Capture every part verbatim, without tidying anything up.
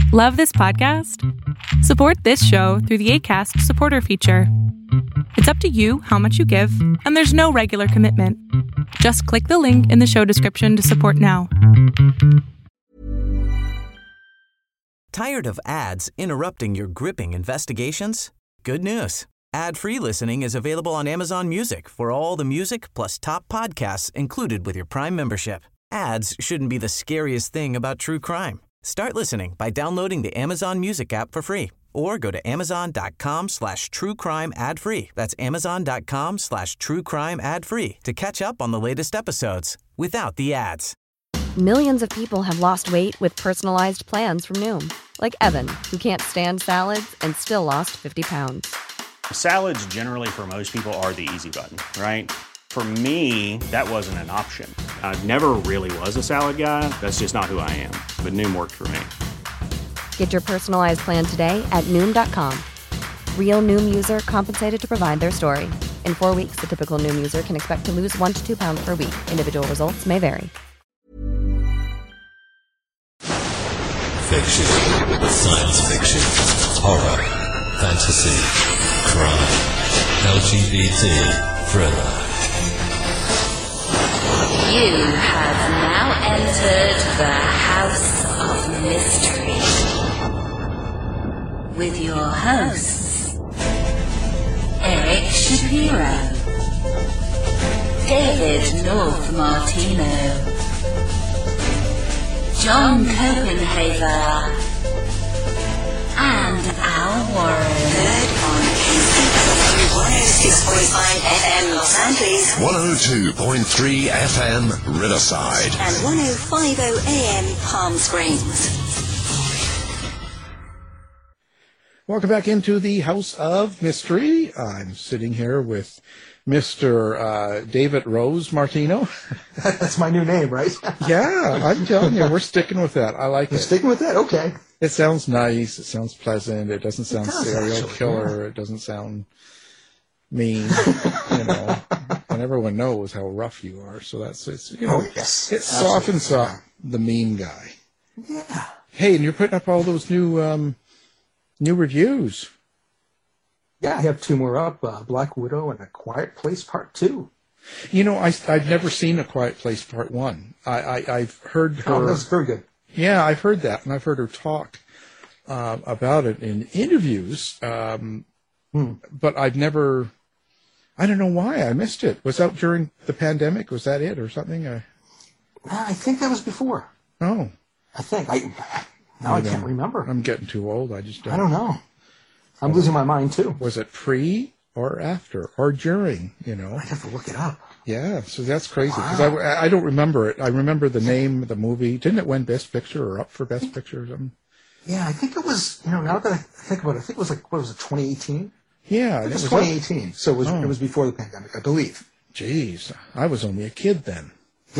Love this podcast? Support this show through the Acast supporter feature. It's up to you how much you give, and there's no regular commitment. Just click the link in the show description to support now. Tired of ads interrupting your gripping investigations? Good news. Ad-free listening is available on Amazon Music for all the music plus top podcasts included with your Prime membership. Ads shouldn't be the scariest thing about true crime. Start listening by downloading the Amazon Music app for free or go to amazon.com slash true crime ad free. That's amazon.com slash true crime ad free to catch up on the latest episodes without the ads. Millions of people have lost weight with personalized plans from Noom. Like Evan, who can't stand salads and still lost fifty pounds. Salads generally for most people are the easy button, right? For me, that wasn't an option. I never really was a salad guy. That's just not who I am. But Noom worked for me. Get your personalized plan today at Noom dot com. Real Noom user compensated to provide their story. In four weeks, the typical Noom user can expect to lose one to two pounds per week. Individual results may vary. Fiction, science fiction, horror, fantasy, crime, L G B T, thriller. You have now entered the House of Mystery with your hosts, Eric Shapiro, David North Martino, John Copenhaver, and Al Warren. Heard on one oh six point five F M Los Angeles, one oh two point three F M Riverside, and one oh five point oh A M Palm Springs. Welcome back into the House of Mystery. I'm sitting here with Mister Uh, David Rose Martino. That's my new name, right? Yeah, I'm telling you, we're sticking with that. I like You're it. Sticking with that? Okay. It sounds nice. It sounds pleasant. It doesn't sound It does, serial actually, killer. yeah. It doesn't sound mean, you know. And everyone knows how rough you are. So that's, it's, you know, Oh, yes. it softens Absolutely. up the mean guy. Yeah. Hey, and you're putting up all those new, um, new reviews. Yeah, I have two more up, uh, Black Widow and A Quiet Place Part two. You know, I, I've never seen A Quiet Place Part one. I, I, I've heard her... Oh, that's very good. Yeah, I've heard that, and I've heard her talk uh, about it in interviews, um, Hmm. but I've never... I don't know why I missed it. Was that during the pandemic? Was that it or something? Uh, I think that was before. oh. I think. I Now I, I can't don't- remember. I'm getting too old. I just don't... I don't know. I'm losing my mind, too. Was it pre or after or during, you know? I'd have to look it up. Yeah, so that's crazy, because Wow. I, I don't remember it. I remember the name of the movie. Didn't it win Best Picture or up for Best Picture or something? Yeah, I think it was, you know, now that I think about it, I think it was like, what was it, twenty eighteen? Yeah. I think and it was up- twenty eighteen, so it was, Oh. it was before the pandemic, I believe. Jeez, I was only a kid then.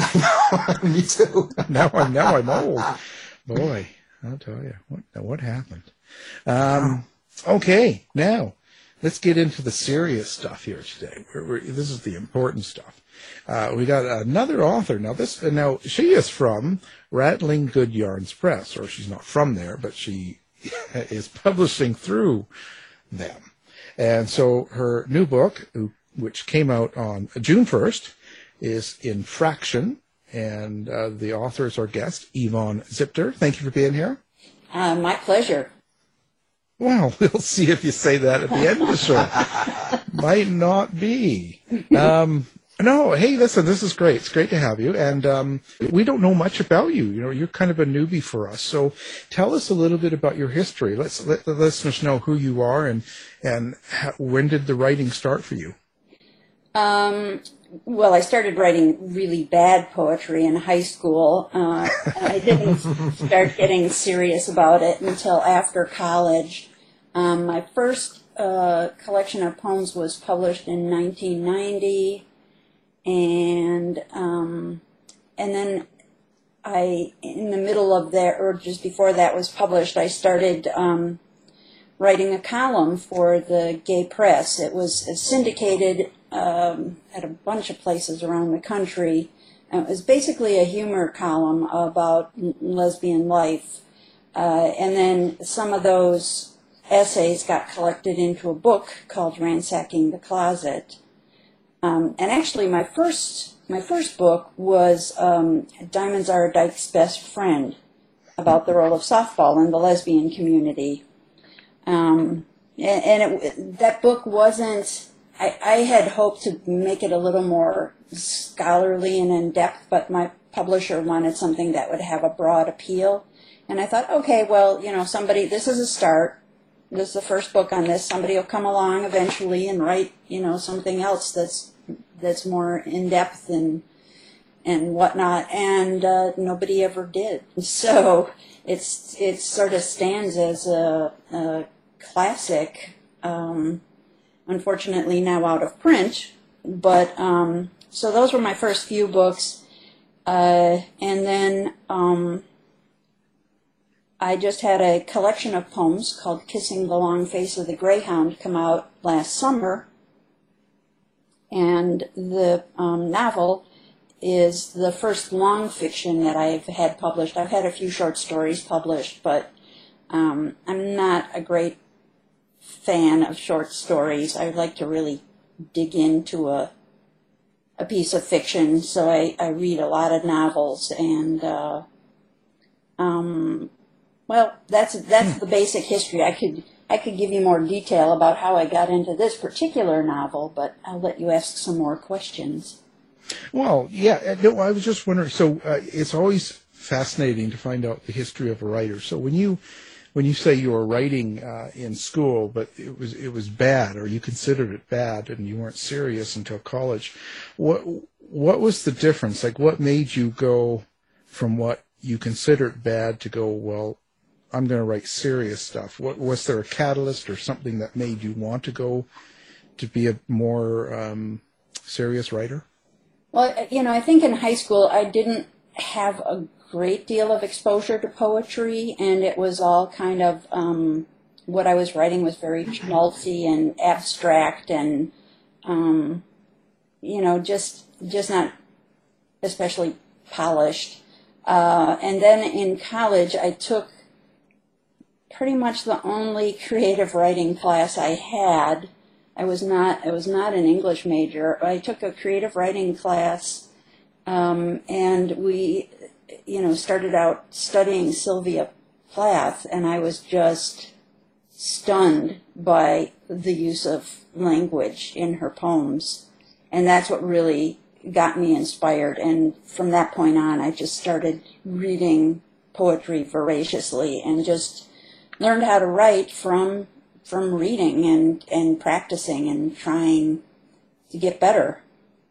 Me too. Now I'm now I'm old. Boy, I'll tell you what what happened. Um, okay, now let's get into the serious stuff here today. We're, we're, this is the important stuff. Uh, we got another author now. This now she is from Rattling Good Yarns Press, or she's not from there, but she is publishing through them. And so her new book, which came out on June first, is Infraction, and uh, the author is our guest, Yvonne Zipter. Thank you for being here. Uh, my pleasure. Well, we'll see if you say that at the end of the show. Might not be. Um, no, hey, listen, this is great. It's great to have you. And um, we don't know much about you. You know, you're kind of a newbie for us. So tell us a little bit about your history. Let's let the listeners know who you are and and how, when did the writing start for you? Um, well, I started writing really bad poetry in high school. Uh, I didn't start getting serious about it until after college. Um, my first uh, collection of poems was published in nineteen ninety, and um, and then I, in the middle of that, or just before that was published, I started um, writing a column for the Gay Press. It was syndicated um, at a bunch of places around the country. It was basically a humor column about lesbian life. Uh, and then some of those essays got collected into a book called Ransacking the Closet. Um, and actually, my first my first book was um, Diamonds Are a Dyke's Best Friend, about the role of softball in the lesbian community. Um, and and it, that book wasn't, I, I had hoped to make it a little more scholarly and in-depth, but my publisher wanted something that would have a broad appeal. And I thought, okay, well, you know, somebody, this is a start. This is the first book on this. Somebody will come along eventually and write, you know, something else that's that's more in-depth and and whatnot. And uh, nobody ever did. So it's it sort of stands as a, a classic, um, unfortunately now out of print. But um, so those were my first few books. Uh, and then um, I just had a collection of poems called Kissing the Long Face of the Greyhound come out last summer. And the um, novel is the first long fiction that I've had published. I've had a few short stories published, but um, I'm not a great fan of short stories. I like to really dig into a a piece of fiction, so I, I read a lot of novels, and uh, um, well, that's that's the basic history. I could I could give you more detail about how I got into this particular novel, but I'll let you ask some more questions. Well, yeah, no, I was just wondering. So uh, it's always fascinating to find out the history of a writer. So when you when you say you were writing uh, in school, but it was it was bad, or you considered it bad, and you weren't serious until college, what what was the difference? Like, what made you go from what you considered bad to go, well, I'm going to write serious stuff? What was there a catalyst or something that made you want to go to be a more um, serious writer? Well, you know, I think in high school I didn't have a great deal of exposure to poetry, and it was all kind of, um, what I was writing was very schmaltzy and abstract and, um, you know, just just not especially polished. Uh, and then in college I took pretty much the only creative writing class I had. I was not I was not an English major. I took a creative writing class, um, and we, you know, started out studying Sylvia Plath, and I was just stunned by the use of language in her poems, and that's what really got me inspired. And from that point on, I just started reading poetry voraciously and just learned how to write from from reading and, and practicing and trying to get better.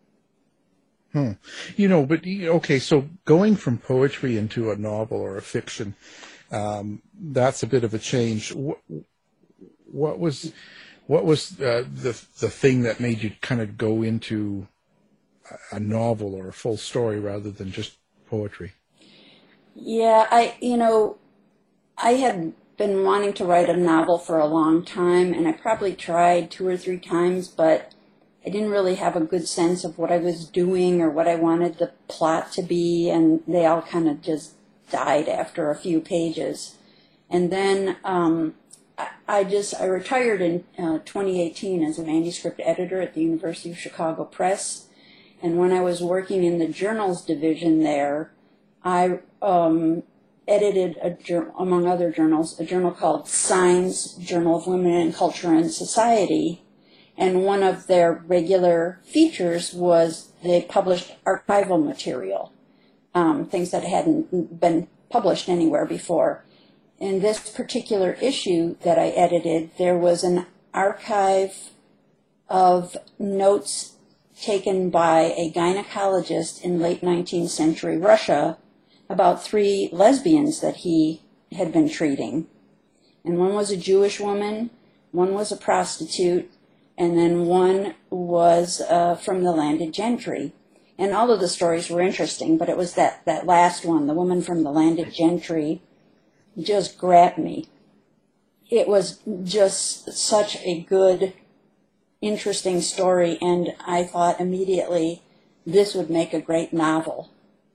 Hmm. You know, but, okay, so going from poetry into a novel or a fiction, um, that's a bit of a change. What, what was what was uh, the the thing that made you kind of go into a novel or a full story rather than just poetry? Yeah, I, you know, I had been wanting to write a novel for a long time, and I probably tried two or three times, but I didn't really have a good sense of what I was doing or what I wanted the plot to be, and they all kind of just died after a few pages. And then um, I, I just, I retired in uh, twenty eighteen as a manuscript editor at the University of Chicago Press, and when I was working in the journals division there, I um, edited, a, among other journals, a journal called Signs, Journal of Women in Culture and Society. And one of their regular features was they published archival material, um, things that hadn't been published anywhere before. In this particular issue that I edited, there was an archive of notes taken by a gynecologist in late nineteenth century Russia about three lesbians that he had been treating. And one was a Jewish woman, one was a prostitute, and then one was uh, from the landed gentry. And all of the stories were interesting, but it was that, that last one, the woman from the landed gentry, just grabbed me. It was just such a good, interesting story, and I thought immediately this would make a great novel.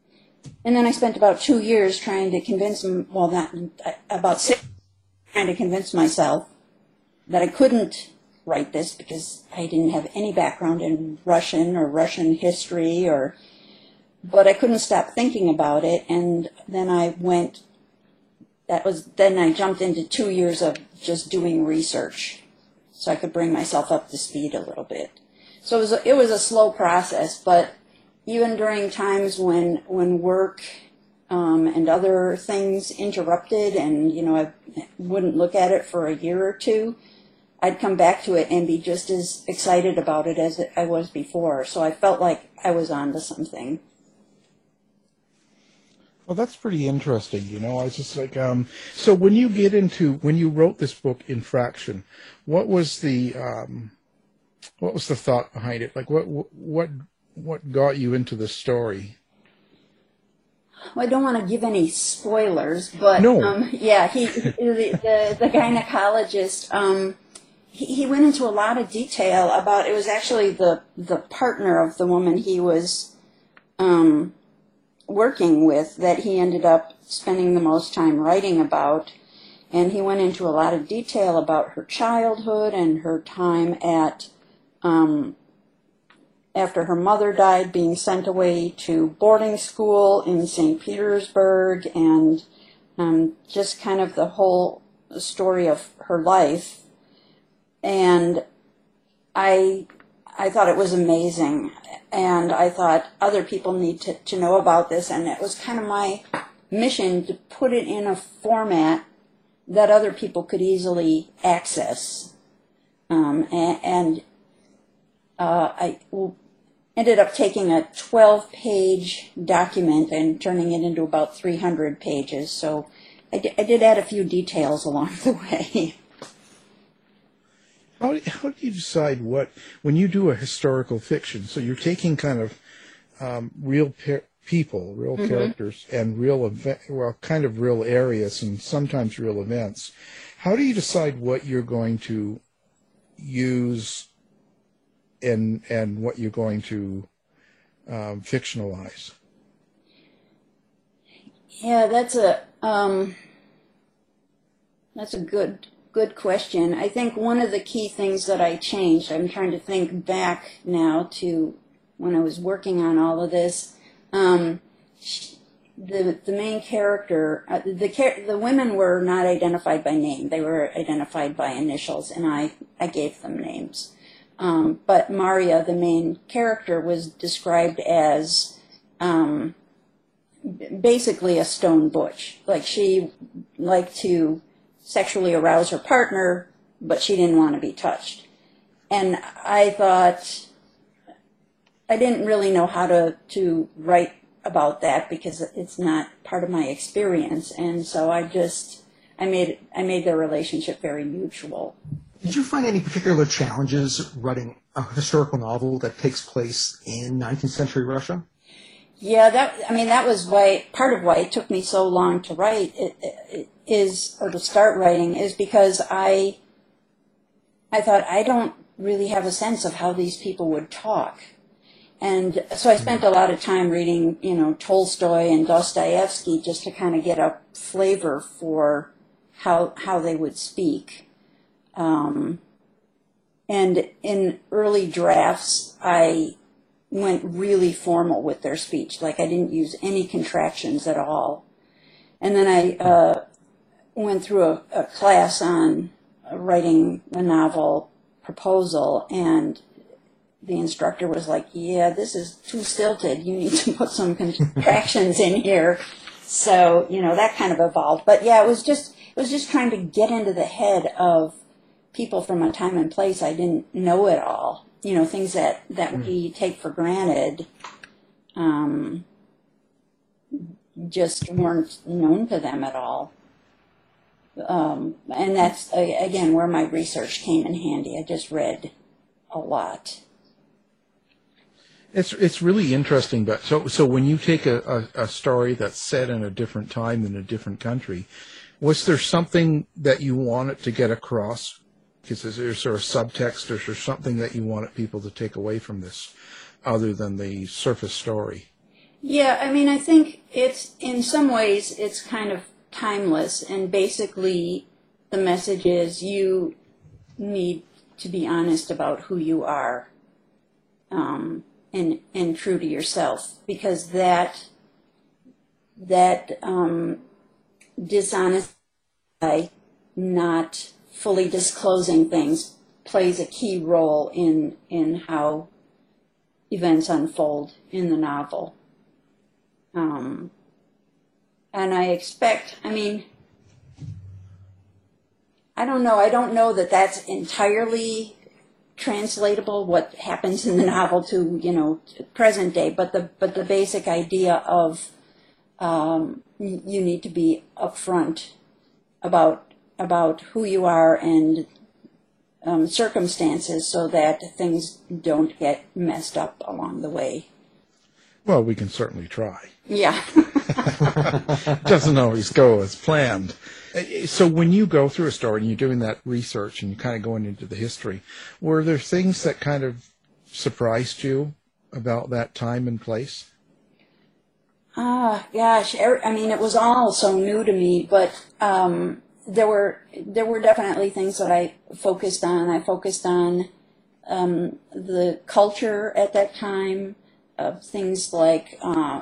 and then I spent about two years trying to convince him, well, not, about six, trying to convince myself that I couldn't write this because I didn't have any background in Russian or Russian history, or, but I couldn't stop thinking about it, and then I went, that was, then I jumped into two years of just doing research so I could bring myself up to speed a little bit. So it was a, it was a slow process, but even during times when when work um, and other things interrupted, and you know I wouldn't look at it for a year or two, I'd come back to it and be just as excited about it as I was before. So I felt like I was onto something. Well, that's pretty interesting. You know, I was just like, um, so when you get into when you wrote this book, Infraction, what was the um, what was the thought behind it? Like, what what what got you into the story? Well, I don't want to give any spoilers, but no. um, yeah, he the, the the gynecologist. Um, he, he went into a lot of detail about. It was actually the the partner of the woman he was um, working with that he ended up spending the most time writing about, and he went into a lot of detail about her childhood and her time at. Um, after her mother died, being sent away to boarding school in Saint Petersburg, and um, just kind of the whole story of her life. And I I thought it was amazing, and I thought other people need to, to know about this, and it was kind of my mission to put it in a format that other people could easily access. Um, and and uh, I ended up taking a twelve-page document and turning it into about three hundred pages. So I, d- I did add a few details along the way. How do, how do you decide what, when you do a historical fiction, so you're taking kind of um, real pe- people, real mm-hmm. characters, and real event, well, kind of real areas and sometimes real events, how do you decide what you're going to use and and what you're going to um, fictionalize? Yeah, that's a um, that's a good good question. I think one of the key things that I changed, I'm trying to think back now to when I was working on all of this. Um, the the main character, uh, the the women were not identified by name; they were identified by initials, and I I gave them names. Um, but Maria, the main character, was described as um, basically a stone butch. Like, she liked to sexually arouse her partner, but she didn't want to be touched. And I thought, I didn't really know how to, to write about that because it's not part of my experience. And so I just, I made, I made their relationship very mutual. Did you find any particular challenges writing a historical novel that takes place in nineteenth century Russia? Yeah, that I mean that was why part of why it took me so long to write it, it is or to start writing is because I I thought I don't really have a sense of how these people would talk. And so I spent a lot of time reading, you know, Tolstoy and Dostoevsky just to kind of get a flavor for how how they would speak. Um, and in early drafts, I went really formal with their speech. Like, I didn't use any contractions at all. And then I uh, went through a, a class on writing a novel proposal, and the instructor was like, yeah, this is too stilted. You need to put some contractions in here. So, you know, that kind of evolved. But yeah, it was just, it was just trying to get into the head of people from a time and place I didn't know at all. You know, things that, that we take for granted um, just weren't known to them at all. Um, and that's, again, where my research came in handy. I just read a lot. It's it's really interesting. But so so when you take a, a, a story that's set in a different time in a different country, was there something that you wanted to get across? Because is there sort of subtext, or is there something that you wanted people to take away from this, other than the surface story? Yeah, I mean, I think it's, in some ways, it's kind of timeless, and basically the message is you need to be honest about who you are, um, and and true to yourself, because that that um, dishonesty by not fully disclosing things plays a key role in in how events unfold in the novel. Um, and I expect, I mean, I don't know, I don't know that that's entirely translatable, what happens in the novel to, you know, to present day, but the, but the basic idea of um, you need to be upfront about, about who you are and um, circumstances so that things don't get messed up along the way. Well, we can certainly try. Yeah. Doesn't always go as planned. So when you go through a story and you're doing that research and you're kind of going into the history, were there things that kind of surprised you about that time and place? Ah, gosh, I mean, it was all so new to me, but um, there were there were definitely things that I focused on. I focused on um, the culture at that time, of things like uh,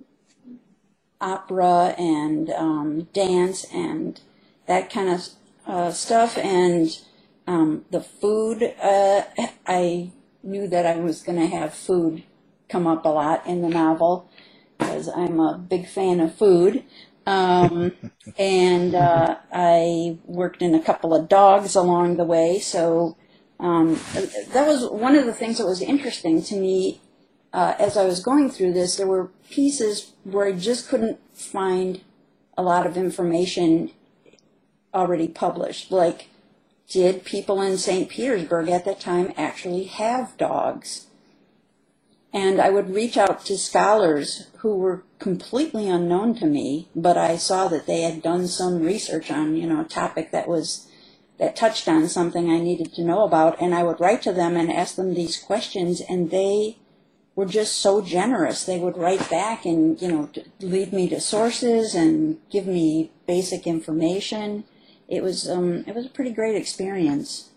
opera and um, dance and that kind of uh, stuff, and um, the food. Uh, I knew that I was going to have food come up a lot in the novel because I'm a big fan of food. Um, and uh, I worked in a couple of dogs along the way, so um, that was one of the things that was interesting to me. Uh, as I was going through this, there were pieces where I just couldn't find a lot of information already published. Like, did people in Saint Petersburg at that time actually have dogs? And I would reach out to scholars who were completely unknown to me, but I saw that they had done some research on, you know, a topic that was, that touched on something I needed to know about, and I would write to them and ask them these questions, and they were just so generous. They would write back and, you know, lead me to sources and give me basic information. It was um, it was a pretty great experience.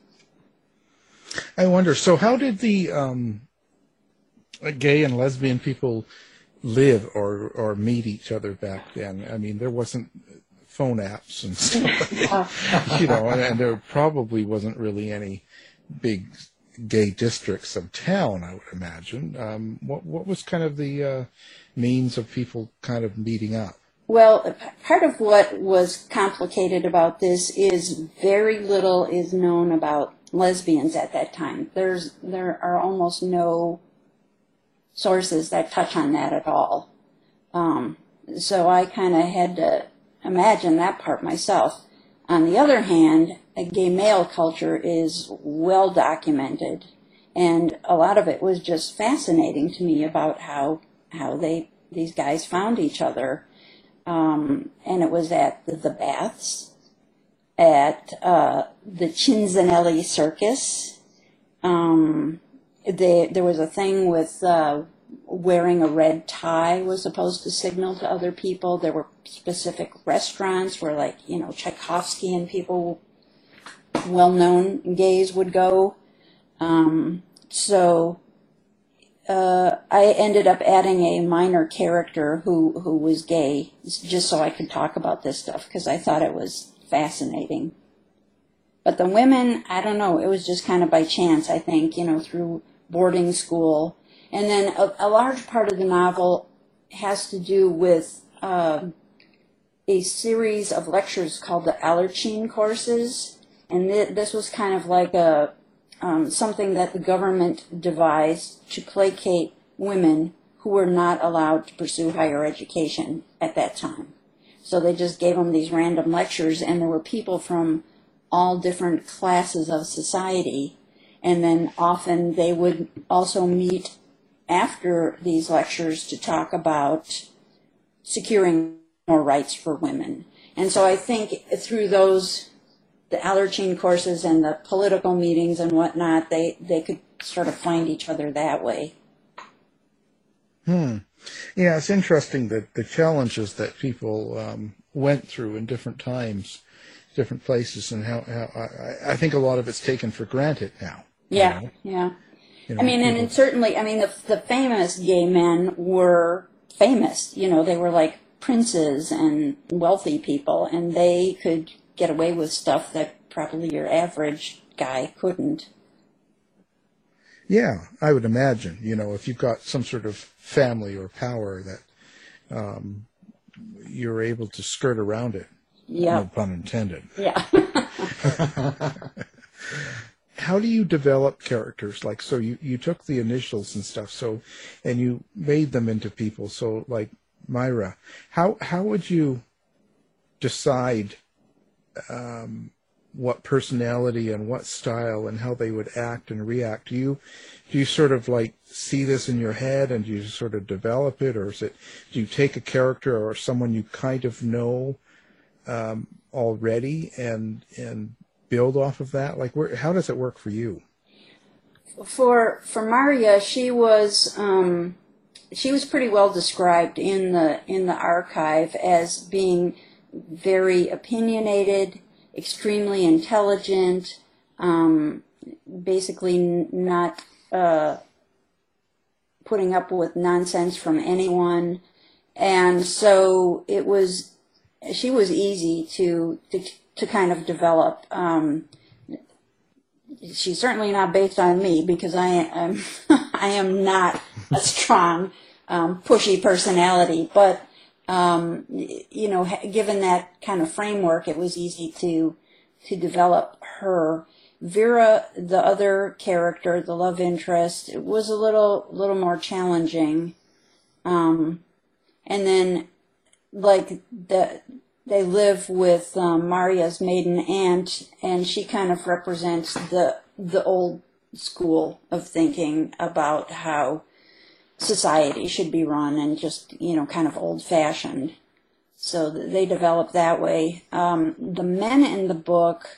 I wonder, so how did the um, gay and lesbian people live or, or meet each other back then? I mean, there wasn't phone apps and stuff, you know, and, and there probably wasn't really any big gay districts of town, I would imagine. Um, what what was kind of the uh, means of people kind of meeting up? Well, part of what was complicated about this is very little is known about lesbians at that time. There's there are almost no sources that touch on that at all. Um, so I kind of had to imagine that part myself. On the other hand, a gay male culture is well documented, and a lot of it was just fascinating to me about how how they these guys found each other. Um, and it was at the, the baths, at uh, the Cinzanelli Circus. Um, they, there was a thing with uh, wearing a red tie was supposed to signal to other people. There were specific restaurants where, like, you know, Tchaikovsky and people, well-known gays, would go. Um, so uh, I ended up adding a minor character who, who was gay, just so I could talk about this stuff, because I thought it was fascinating. But the women, I don't know, it was just kind of by chance, I think, you know, through boarding school. And then a, a large part of the novel has to do with uh, a series of lectures called the Alertine courses. And th- this was kind of like a um, something that the government devised to placate women who were not allowed to pursue higher education at that time. So they just gave them these random lectures, and there were people from all different classes of society. And then often they would also meet after these lectures to talk about securing more rights for women. And so I think through those, the Alertine courses and the political meetings and whatnot, they, they could sort of find each other that way. Hmm. Yeah, it's interesting that the challenges that people um, went through in different times, different places, and how, how I, I think a lot of it's taken for granted now. Yeah, you know? yeah. You know, I mean, and, people- and certainly, I mean, the, the famous gay men were famous. You know, they were like princes and wealthy people, and they could get away with stuff that probably your average guy couldn't. Yeah, I would imagine, you know, if you've got some sort of family or power that um, you're able to skirt around it. Yeah. No pun intended. Yeah. How do you develop characters? Like, so you, you took the initials and stuff, so, and you made them into people. So, like Myra, how how would you decide um, what personality and what style and how they would act and react? Do you do you sort of like see this in your head and do you sort of develop it, or is it do you take a character or someone you kind of know um, already and and build off of that? Like, where, how does it work for you? For for Maria, she was um, she was pretty well described in the in the archive as being very opinionated, extremely intelligent, um, basically n- not uh, putting up with nonsense from anyone, and so it was she was easy to to, to kind of develop. Um, she's certainly not based on me because I am I am not a strong, um, pushy personality, but. Um, you know, given that kind of framework, it was easy to to develop her. Vera, the other character, the love interest, it was a little little more challenging. Um, and then, like the they live with um, Maria's maiden aunt, and she kind of represents the the old school of thinking about how society should be run, and just, you know, kind of old-fashioned. So they developed that way. Um, the men in the book,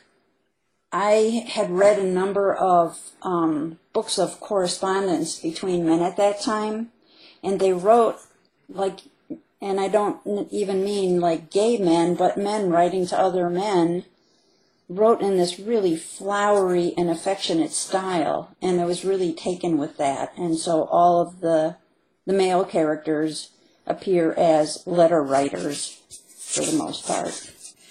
I had read a number of um, books of correspondence between men at that time, and they wrote, like, and I don't even mean like gay men, but men writing to other men, wrote in this really flowery and affectionate style, and I was really taken with that. And so all of the the male characters appear as letter writers for the most part.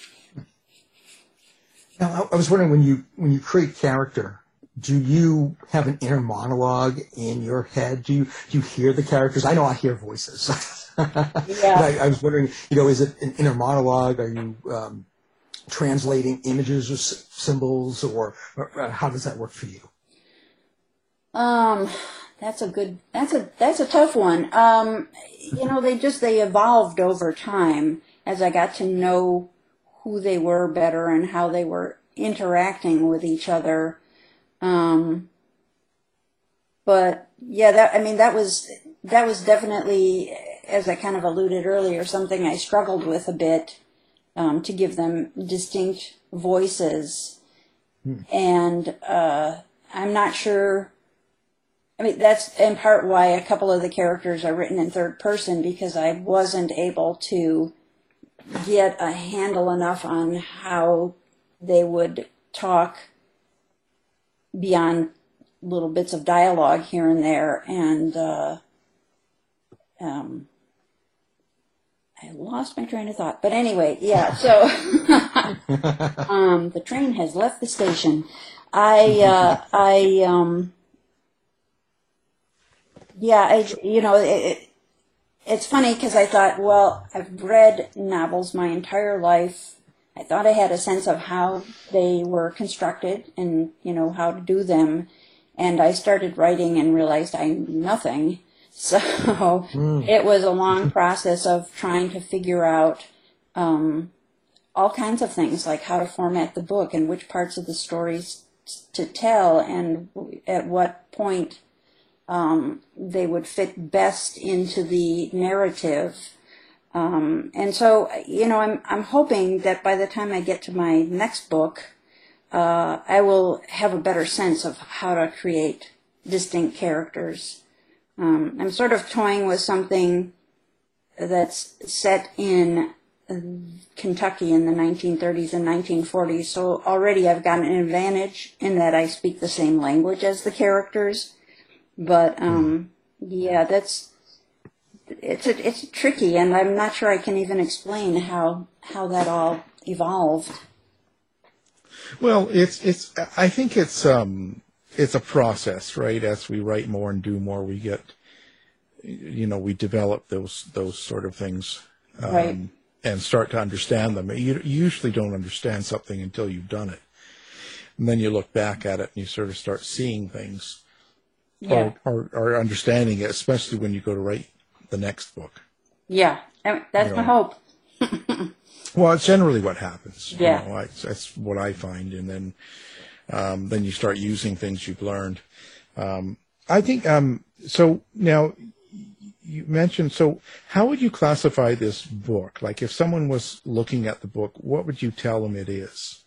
Now, I was wondering, when you when you create character, do you have an inner monologue in your head? Do you do you hear the characters? I know I hear voices. Yeah. I, I was wondering, you know, is it an inner monologue? Are you um, translating images or s- symbols, or, or how does that work for you? Um, that's a good. That's a that's a tough one. Um, you know, they just they evolved over time as I got to know who they were better and how they were interacting with each other. Um, but yeah, that I mean that was that was definitely, as I kind of alluded earlier, something I struggled with a bit, um, to give them distinct voices. Hmm. And uh, I'm not sure, I mean, that's in part why a couple of the characters are written in third person, because I wasn't able to get a handle enough on how they would talk beyond little bits of dialogue here and there. And uh, um, I lost my train of thought. But anyway, yeah, so um, the train has left the station. I, uh, I, um, yeah, I, you know, it, it, it's funny because I thought, well, I've read novels my entire life. I thought I had a sense of how they were constructed and, you know, how to do them. And I started writing and realized I knew nothing. So mm. It was a long process of trying to figure out um, all kinds of things, like how to format the book and which parts of the stories to tell and at what point um, they would fit best into the narrative. Um, and so, you know, I'm I'm hoping that by the time I get to my next book, uh, I will have a better sense of how to create distinct characters. Um, I'm sort of toying with something that's set in Kentucky in the nineteen thirties and nineteen forties, so already I've got an advantage in that I speak the same language as the characters. But um, yeah, that's it's a, it's tricky, and I'm not sure I can even explain how how that all evolved. Well, it's it's I think it's um it's a process, right? As we write more and do more, we get, you know, we develop those those sort of things. Um, right. And start to understand them. You, you usually don't understand something until you've done it. And then you look back at it and you sort of start seeing things yeah. or, or, or understanding it, especially when you go to write the next book. Yeah, that's you know. my hope. Well, it's generally what happens. Yeah. You know, I, that's what I find. And then um, then you start using things you've learned. Um, I think, um, so now... You mentioned, so how would you classify this book? Like if someone was looking at the book, what would you tell them it is?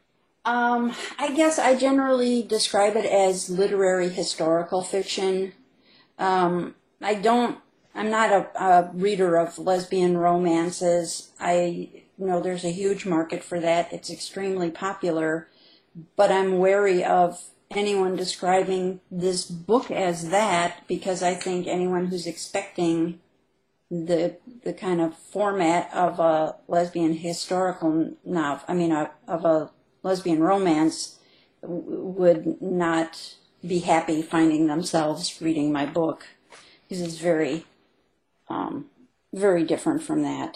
Um, I guess I generally describe it as literary historical fiction. Um, I don't, I'm not a, a reader of lesbian romances. I know there's a huge market for that. It's extremely popular, but I'm wary of anyone describing this book as that, because I think anyone who's expecting the the kind of format of a lesbian historical novel, I mean, a, of a lesbian romance, w- would not be happy finding themselves reading my book, because it's very, um, very different from that.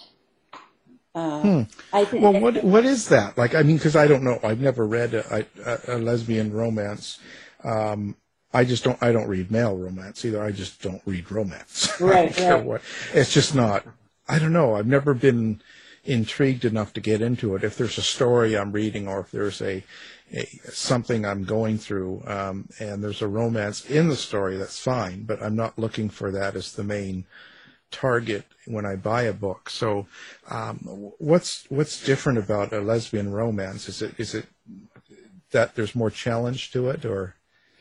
Uh, hmm. I th- well, what what is that? Like, I mean, because I don't know. I've never read a, a, a lesbian romance. Um, I just don't. I don't read male romance either. I just don't read romance. Right. right. What, it's just not. I don't know. I've never been intrigued enough to get into it. If there's a story I'm reading, or if there's a, a something I'm going through, um, and there's a romance in the story, that's fine. But I'm not looking for that as the main target when I buy a book. So um, what's what's different about a lesbian romance? Is it is it that there's more challenge to it, or?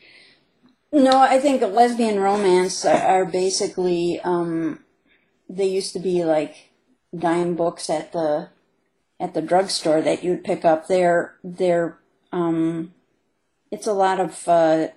No, I think a lesbian romance are, are basically, um, they used to be like dime books at the at the drugstore that you'd pick up. They're, they're, um, it's a lot of uh,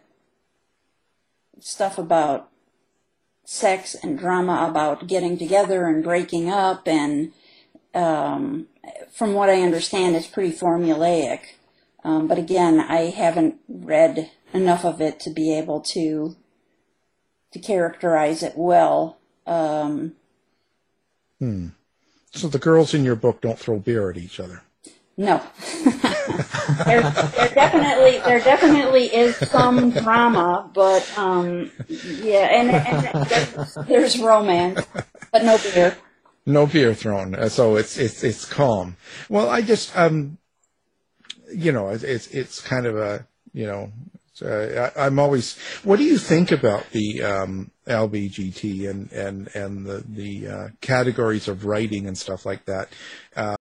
stuff about sex and drama about getting together and breaking up, and um, from what I understand, it's pretty formulaic. Um, but again, I haven't read enough of it to be able to to characterize it well. Um, hmm. So the girls in your book don't throw beer at each other? No. there, there definitely there definitely is some drama, but um, yeah, and, and there's, there's romance, but no beer. No beer thrown, so it's it's it's calm. Well, I just um, you know, it's it's, it's kind of a you know, uh, I, I'm always. What do you think about the um, L B G T and and and the the uh, categories of writing and stuff like that? Uh,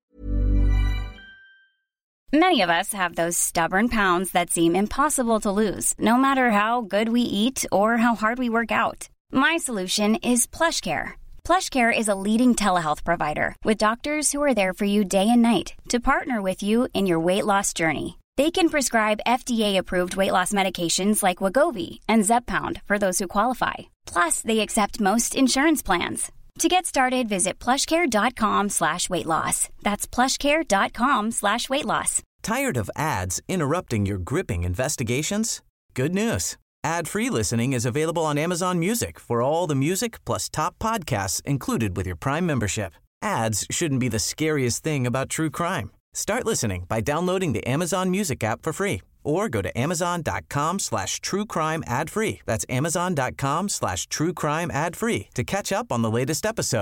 Many of us have those stubborn pounds that seem impossible to lose, no matter how good we eat or how hard we work out. My solution is PlushCare. PlushCare is a leading telehealth provider with doctors who are there for you day and night to partner with you in your weight loss journey. They can prescribe F D A-approved weight loss medications like Wegovy and Zepbound for those who qualify. Plus, they accept most insurance plans. To get started, visit plushcare.com slash weight loss. That's plushcare.com slash weight loss. Tired of ads interrupting your gripping investigations? Good news. Ad-free listening is available on Amazon Music for all the music plus top podcasts included with your Prime membership. Ads shouldn't be the scariest thing about true crime. Start listening by downloading the Amazon Music app for free or go to amazon.com slash true crime ad free. That's amazon.com slash true crime ad free to catch up on the latest episodes.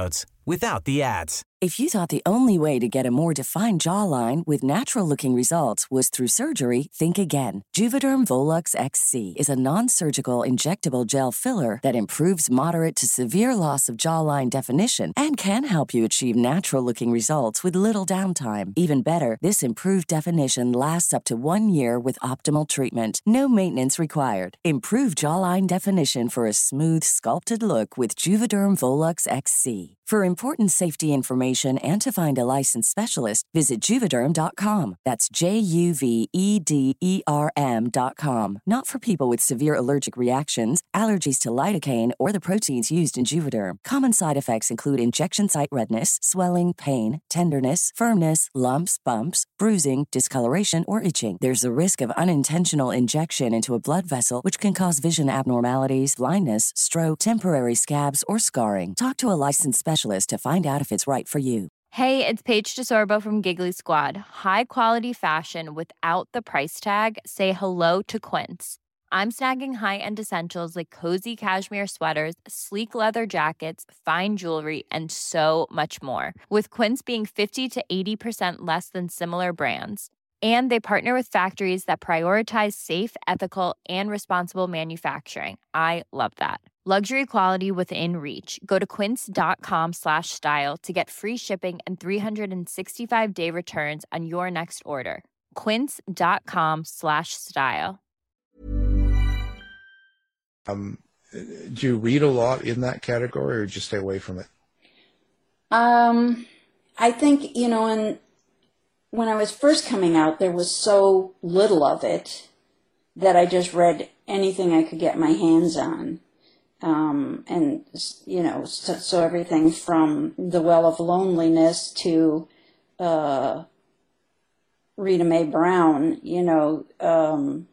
without the ads. If you thought the only way to get a more defined jawline with natural-looking results was through surgery, think again. Juvederm Volux X C is a non-surgical injectable gel filler that improves moderate to severe loss of jawline definition and can help you achieve natural-looking results with little downtime. Even better, this improved definition lasts up to one year with optimal treatment. No maintenance required. Improve jawline definition for a smooth, sculpted look with Juvederm Volux X C. For important safety information and to find a licensed specialist, visit Juvederm dot com. That's J U V E D E R M dot com. Not for people with severe allergic reactions, allergies to lidocaine, or the proteins used in Juvederm. Common side effects include injection site redness, swelling, pain, tenderness, firmness, lumps, bumps, bruising, discoloration, or itching. There's a risk of unintentional injection into a blood vessel, which can cause vision abnormalities, blindness, stroke, temporary scabs, or scarring. Talk to a licensed specialist to find out if it's right for you. Hey, it's Paige DeSorbo from Giggly Squad. High quality fashion without the price tag. Say hello to Quince. I'm snagging high-end essentials like cozy cashmere sweaters, sleek leather jackets, fine jewelry, and so much more. With Quince being fifty to eighty percent less than similar brands. And they partner with factories that prioritize safe, ethical, and responsible manufacturing. I love that. Luxury quality within reach. Go to quince.com slash style to get free shipping and three sixty-five day returns on your next order. Quince.com slash style. Um, do you read a lot in that category, or just stay away from it? Um, I think, you know, in, when I was first coming out, there was so little of it that I just read anything I could get my hands on. Um, and, you know, so, so everything from The Well of Loneliness to uh, Rita Mae Brown, you know, um,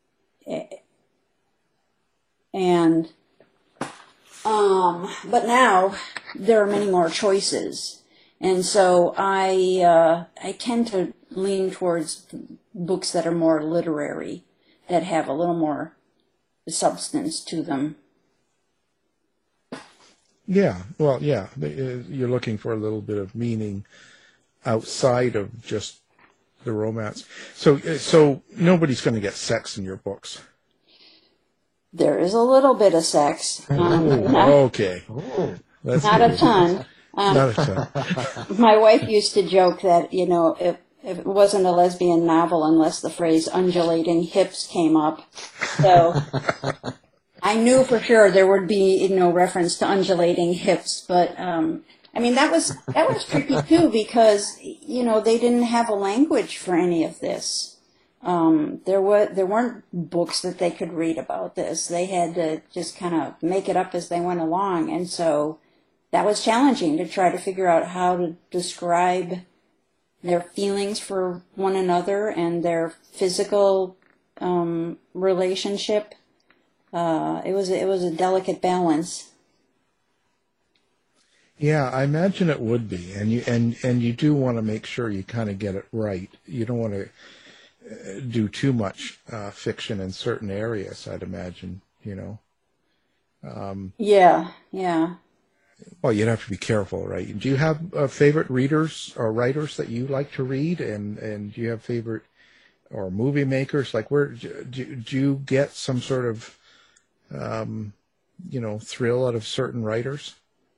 and, um, but now there are many more choices. And so I, uh, I tend to lean towards books that are more literary, that have a little more substance to them. Yeah, well, yeah, you're looking for a little bit of meaning outside of just the romance. So, so nobody's going to get sex in your books. There is a little bit of sex. Um, not, okay. That's not a ton. Um, not a ton. My wife used to joke that, you know, if, if it wasn't a lesbian novel unless the phrase undulating hips came up. So I knew for sure there would be no reference to undulating hips, but um, I mean that was that was tricky too, because you know they didn't have a language for any of this. Um, there were there weren't books that they could read about this. They had to just kind of make it up as they went along, and so that was challenging to try to figure out how to describe their feelings for one another and their physical um, relationship. Uh, it was it was a delicate balance. Yeah, I imagine it would be, and you and and you do want to make sure you kind of get it right. You don't want to do too much uh, fiction in certain areas, I'd imagine. You know. Um, yeah, yeah. Well, you'd have to be careful, right? Do you have uh, favorite readers or writers that you like to read, and and do you have favorite or movie makers? Like, where do, do you get some sort of Um, you know, thrill out of certain writers?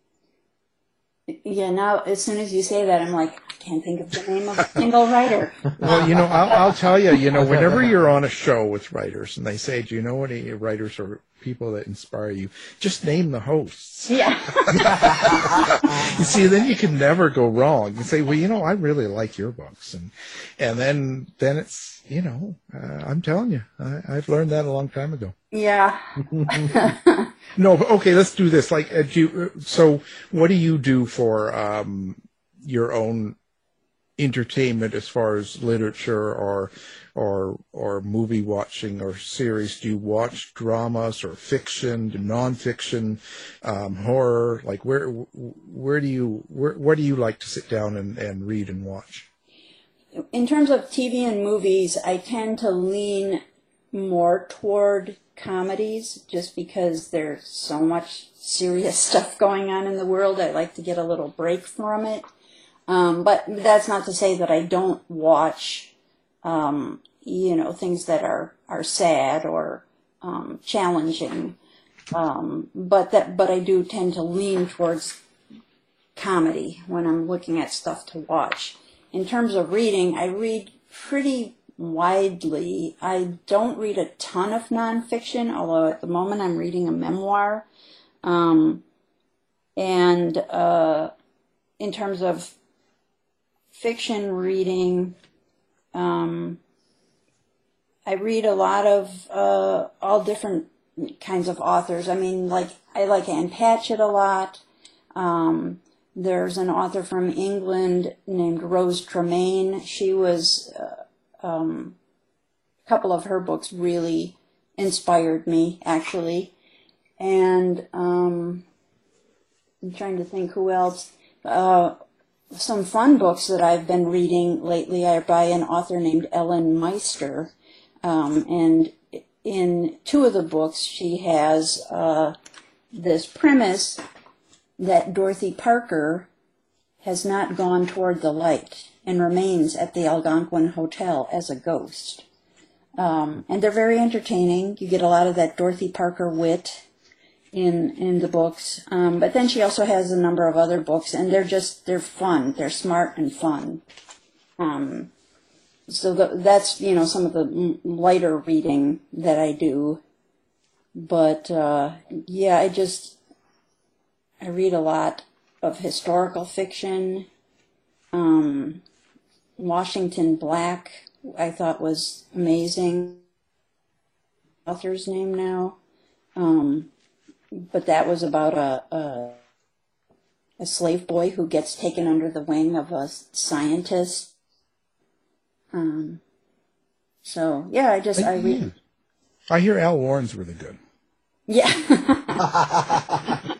Yeah, now as soon as you say that, I'm like, I can't think of the name of a single writer. Well, you know, I'll, I'll tell you, you know, whenever you're on a show with writers and they say, do you know any writers or people that inspire you? Just name the hosts. Yeah. You see, then you can never go wrong. You say, well, you know, I really like your books. And and then then it's, you know, uh, I'm telling you, I, I've learned that a long time ago. Yeah. No, okay, let's do this. Like, uh, do you, so what do you do for um, your own entertainment as far as literature or or or movie watching or series? Do you watch dramas or fiction, nonfiction, um, horror? Like, where where do you where where do you like to sit down and, and read and watch? In terms of T V and movies, I tend to lean more toward comedies just because there's so much serious stuff going on in the world. I like to get a little break from it. Um, but that's not to say that I don't watch, um, you know, things that are, are sad or um, challenging. Um, but that, but I do tend to lean towards comedy when I'm looking at stuff to watch. In terms of reading, I read pretty widely. I don't read a ton of nonfiction, although at the moment I'm reading a memoir. Um, and uh, in terms of fiction reading, um, I read a lot of uh, all different kinds of authors. I mean, like, I like Anne Patchett a lot. Um, there's an author from England named Rose Tremaine. She was, uh, um, a couple of her books really inspired me, actually. And um, I'm trying to think who else. Uh, some fun books that I've been reading lately are by an author named Ellen Meister. Um, and in two of the books, she has uh, this premise that Dorothy Parker has not gone toward the light and remains at the Algonquin Hotel as a ghost. Um, and they're very entertaining. You get a lot of that Dorothy Parker wit in in the books. Um, but then she also has a number of other books, and they're just, they're fun. They're smart and fun. Um, so the, that's, you know, some of the lighter reading that I do. But, uh, yeah, I just, I read a lot of historical fiction. Um, Washington Black, I thought was amazing. Author's name now. Um, but that was about a, a, a slave boy who gets taken under the wing of a scientist. Um, so, yeah, I just, I, I read. I hear Al Warren's really good. Yeah. I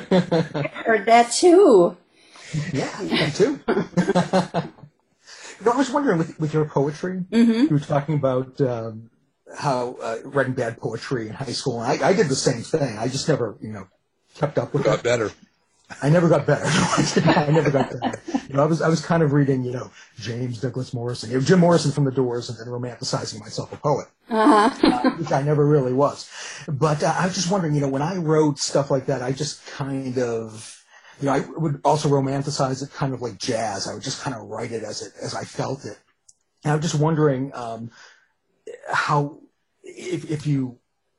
heard that too. Yeah, that too. You know, I was wondering, with, with your poetry, mm-hmm. you were talking about um, how uh, writing bad poetry in high school. And I, I did the same thing. I just never, you know, kept up with got it. Got better. I never got better. I never got better. You know, I was I was kind of reading, you know, James Douglas Morrison, you know, Jim Morrison from The Doors, and then romanticizing myself a poet, uh-huh. uh, which I never really was. But uh, I was just wondering, you know, when I wrote stuff like that, I just kind of, you know, I would also romanticize it, kind of like jazz. I would just kind of write it as it as I felt it. And I'm just wondering um, how, if if you,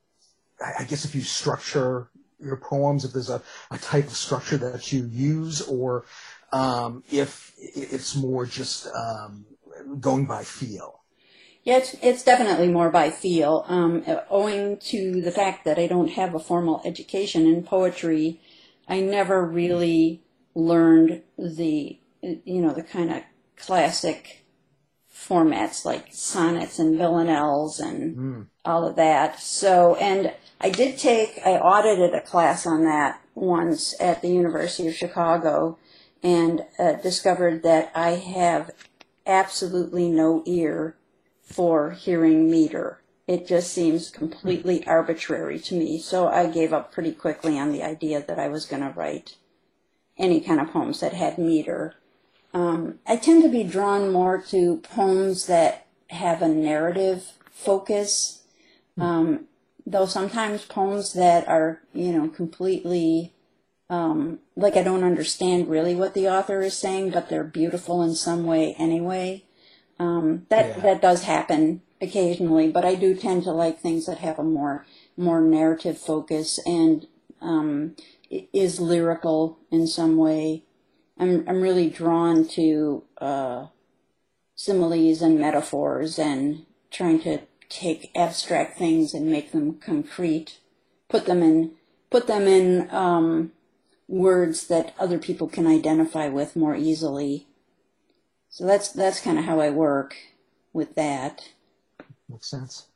I guess if you structure your poems, if there's a, a type of structure that you use, or um, if it's more just um, going by feel. Yeah, it's, it's definitely more by feel. Um, owing to the fact that I don't have a formal education in poetry, I never really learned the, you know, the kind of classic formats like sonnets and villanelles and mm. all of that. So, and I did take, I audited a class on that once at the University of Chicago, and uh, discovered that I have absolutely no ear for hearing meter. It just seems completely arbitrary to me. So I gave up pretty quickly on the idea that I was going to write any kind of poems that had meter. Um, I tend to be drawn more to poems that have a narrative focus. Um, though sometimes poems that are, you know, completely, um, like I don't understand really what the author is saying, but they're beautiful in some way anyway. Um, that, yeah. that does happen occasionally, but I do tend to like things that have a more, more narrative focus and, um, is lyrical in some way. I'm, I'm really drawn to, uh, similes and metaphors and trying to take abstract things and make them concrete, put them in, put them in um, words that other people can identify with more easily. So that's that's kind of how I work with that. Makes sense.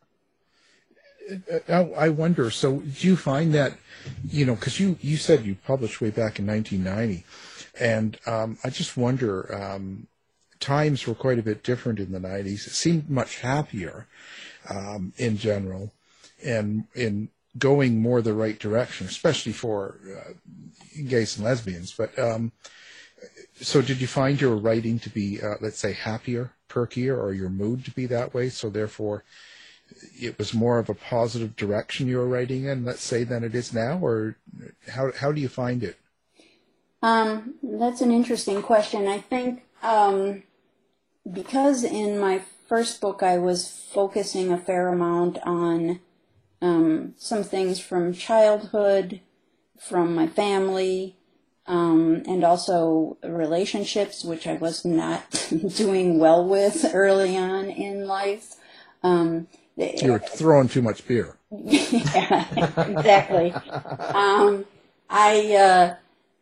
I, I wonder. So do you find that, you know, because you you said you published way back in nineteen ninety, and um, I just wonder. Um, times were quite a bit different in the nineties. It seemed much happier. Um, in general, and in going more the right direction, especially for uh, gays and lesbians. But um, so did you find your writing to be, uh, let's say, happier, perkier, or your mood to be that way? So therefore, it was more of a positive direction you were writing in, let's say, than it is now? Or how how do you find it? Um, that's an interesting question. I think um, because in my first book I was focusing a fair amount on um, some things from childhood, from my family, um, and also relationships, which I was not doing well with early on in life. Um, you were throwing too much beer. Yeah, exactly. um, I uh,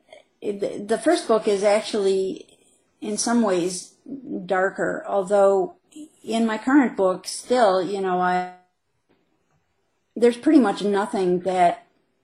it, the first book is actually, in some ways, darker. Although in my current book, still, you know, I there's pretty much nothing that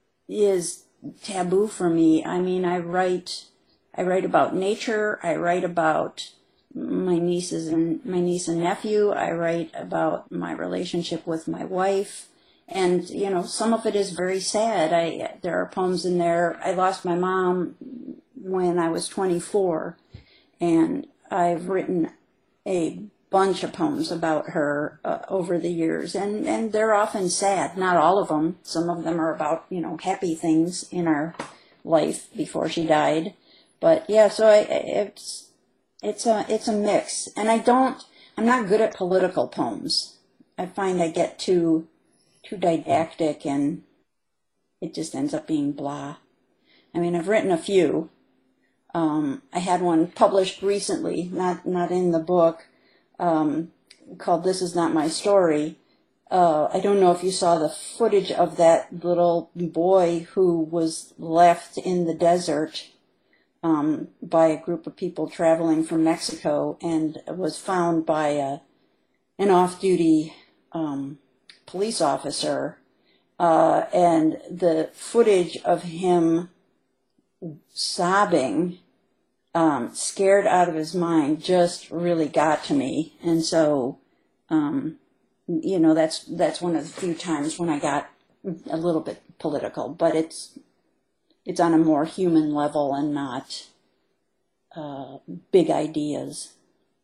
is taboo for me. I mean, I write, I write about nature. I write about my nieces and my niece and nephew. I write about my relationship with my wife, and you know, some of it is very sad. I there are poems in there. I lost my mom when I was twenty-four, and I've written a bunch of poems about her uh, over the years, and and they're often sad. Not all of them. Some of them are about, you know, happy things in our life before she died. But yeah, so I, it's. It's a it's a mix, and I don't. I'm not good at political poems. I find I get too too didactic, and it just ends up being blah. I mean, I've written a few. Um, I had one published recently, not not in the book, um, called "This Is Not My Story." Uh, I don't know if you saw the footage of that little boy who was left in the desert Um, by a group of people traveling from Mexico, and was found by a, an off-duty um, police officer. Uh, and the footage of him sobbing, um, scared out of his mind, just really got to me. And so, um, you know, that's that's one of the few times when I got a little bit political, but it's It's on a more human level and not uh, big ideas.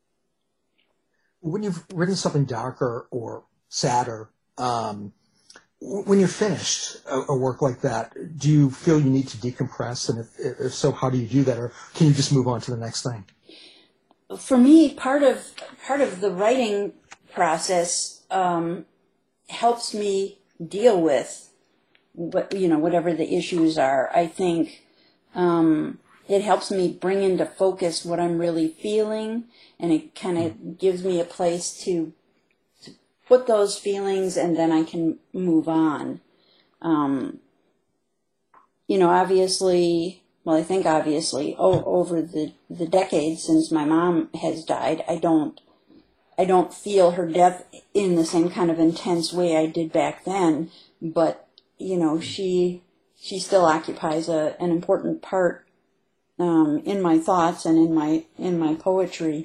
When you've written something darker or sadder, um, when you're finished a, a work like that, do you feel you need to decompress? And if, if so, how do you do that? Or can you just move on to the next thing? For me, part of part of the writing process um, helps me deal with But you know, whatever the issues are. I think um, it helps me bring into focus what I'm really feeling, and it kind of gives me a place to, to put those feelings, and then I can move on. Um, you know, obviously, well, I think obviously, oh, over the, the decades since my mom has died, I don't, I don't feel her death in the same kind of intense way I did back then, but you know, she she still occupies a, an important part um, in my thoughts and in my in my poetry.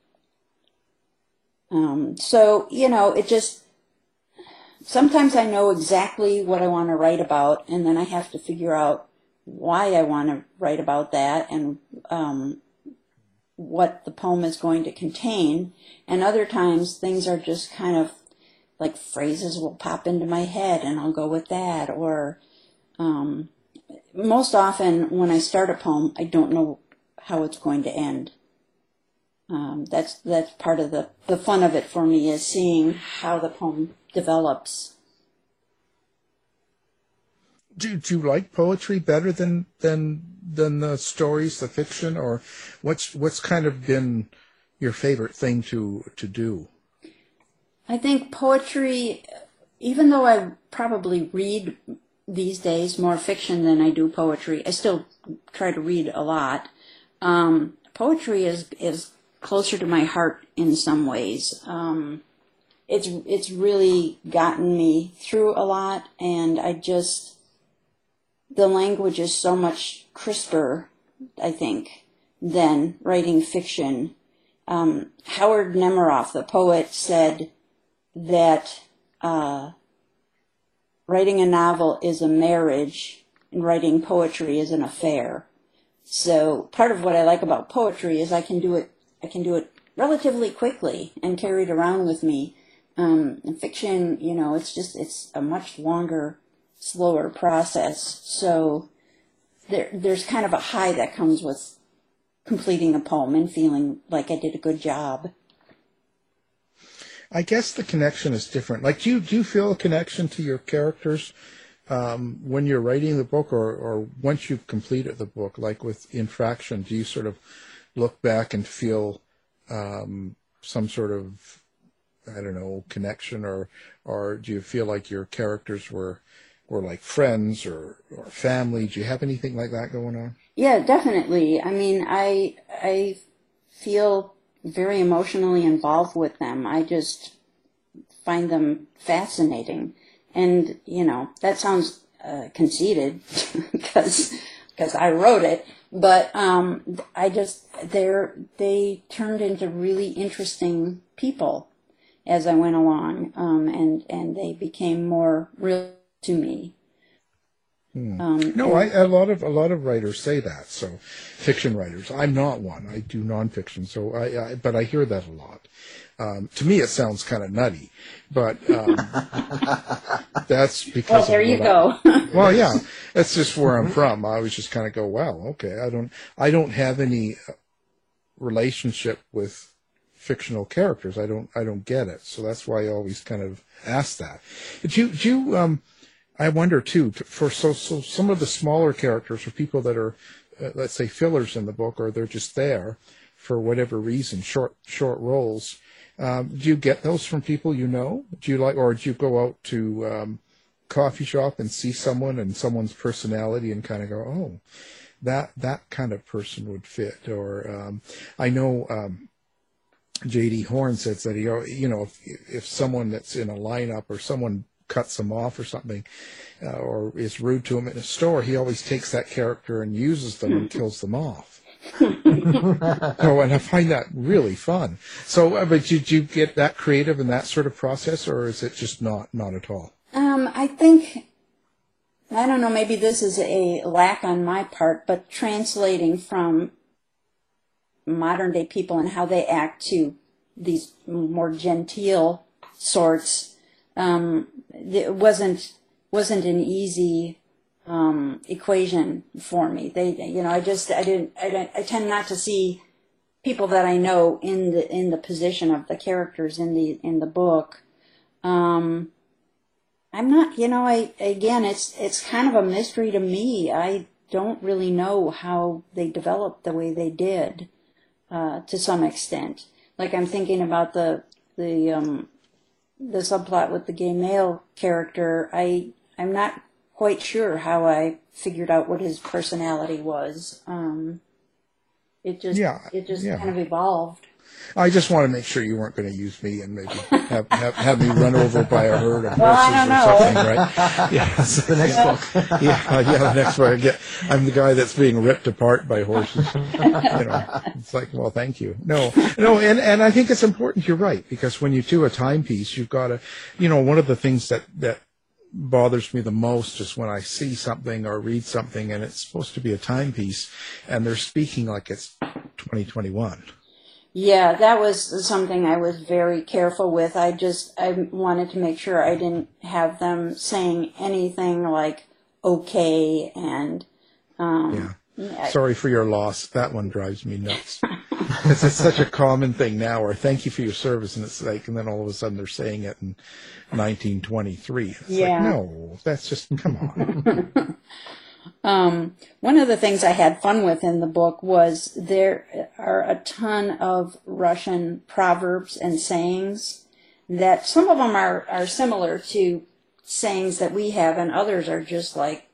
Um, so you know, it just sometimes I know exactly what I want to write about, and then I have to figure out why I want to write about that and um, what the poem is going to contain. And other times things are just kind of like phrases will pop into my head and I'll go with that. Or um, most often when I start a poem, I don't know how it's going to end. Um, that's that's part of the, the fun of it for me, is seeing how the poem develops. Do, do you like poetry better than than than the stories, the fiction, or what's what's kind of been your favorite thing to to do? I think poetry, even though I probably read these days more fiction than I do poetry, I still try to read a lot. Um, poetry is is closer to my heart in some ways. Um, it's it's really gotten me through a lot, and I just, the language is so much crisper, I think, than writing fiction. Um, Howard Nemeroff, the poet, said that uh, writing a novel is a marriage and writing poetry is an affair. So part of what I like about poetry is I can do it, I can do it relatively quickly and carry it around with me. Um, in fiction, you know, it's just, it's a much longer, slower process. So there, there's kind of a high that comes with completing a poem and feeling like I did a good job. I guess the connection is different. Like, do you, do you feel a connection to your characters um, when you're writing the book, or, or once you've completed the book? Like with Infraction, do you sort of look back and feel um, some sort of, I don't know, connection, or or do you feel like your characters were were like friends or, or family? Do you have anything like that going on? Yeah, definitely. I mean, I I feel very emotionally involved with them. I just find them fascinating. And, you know, that sounds uh, conceited because because I wrote it, but um, I just, they're, they turned into really interesting people as I went along, um, and, and they became more real to me. Hmm. Um, no, and, I, a lot of a lot of writers say that. So, fiction writers. I'm not one. I do nonfiction. So, I, I but I hear that a lot. Um, to me, it sounds kind of nutty, but um, that's because. Well, there of you what go. I, well, yeah, that's just where I'm from. I always just kind of go, well, okay. I don't. I don't have any relationship with fictional characters. I don't. I don't get it. So that's why I always kind of ask that. Do you? Do you um, I wonder too, for so, so some of the smaller characters, or people that are, uh, let's say, fillers in the book, or they're just there for whatever reason, short short roles. Um, do you get those from people you know? Do you like, or do you go out to um, coffee shop and see someone and someone's personality and kind of go, oh, that that kind of person would fit? Or um, I know um, J D Horn says that he, you know, if, if someone that's in a lineup or someone cuts them off or something, uh, or is rude to him in a store, he always takes that character and uses them and kills them off. Oh, and I find that really fun. So, uh, but did you get that creative in that sort of process, or is it just not, not at all? Um, I think, I don't know, maybe this is a lack on my part, but translating from modern day people and how they act to these more genteel sorts, um, it wasn't wasn't an easy um, equation for me. They, you know, I just I didn't I don't, I tend not to see people that I know in the in the position of the characters in the in the book. Um, I'm not, you know, I again, it's it's kind of a mystery to me. I don't really know how they developed the way they did, uh, to some extent. Like I'm thinking about the the um, the subplot with the gay male character. I I'm not quite sure how I figured out what his personality was. Um, it just yeah, it just yeah. kind of evolved. I just want to make sure you weren't going to use me and maybe have, have, have me run over by a herd of horses well, I don't know. or something, right? Yeah, the next book. yeah, yeah, the next book. I get, I'm the guy that's being ripped apart by horses. You know, it's like, well, thank you. No, no, and, and I think it's important. You're right, because when you do a timepiece, you've got to, you know, one of the things that that bothers me the most is when I see something or read something and it's supposed to be a timepiece and they're speaking like it's twenty twenty-one. Yeah, that was something I was very careful with. I just, I wanted to make sure I didn't have them saying anything like, okay, and, um... Yeah. Sorry for your loss. That one drives me nuts. It's, it's such a common thing now, or thank you for your service, and it's like, and then all of a sudden they're saying it in nineteen twenty-three. It's yeah. like, no, that's just, come on. Um, one of the things I had fun with in the book was there are a ton of Russian proverbs and sayings that some of them are, are similar to sayings that we have, and others are just like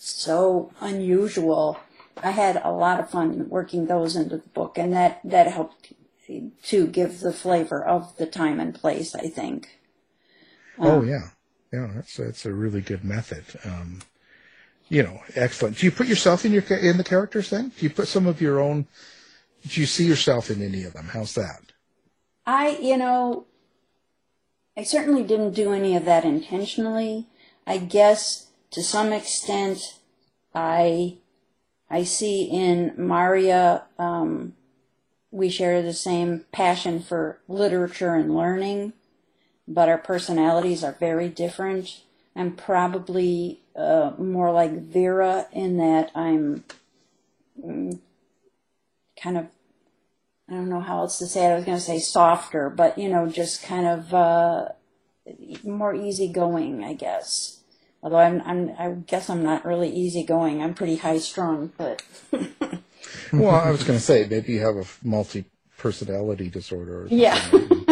so unusual. I had a lot of fun working those into the book, and that, that helped to give the flavor of the time and place, I think. Um, oh, yeah. Yeah, that's, that's a really good method. Um, You know, excellent. Do you put yourself in your in the characters then? Do you put some of your own? Do you see yourself in any of them? How's that? I, you know, I certainly didn't do any of that intentionally. I guess to some extent, I I see in Maria, um, we share the same passion for literature and learning, but our personalities are very different. I'm probably uh, more like Vera in that I'm mm, kind of, I don't know how else to say it. I was going to say softer, but, you know, just kind of uh, more easygoing, I guess. Although I'm, I'm, I guess I'm not really easygoing. I'm pretty high-strung, but... Well, I was going to say, maybe you have a multi-personality disorder or something. Yeah.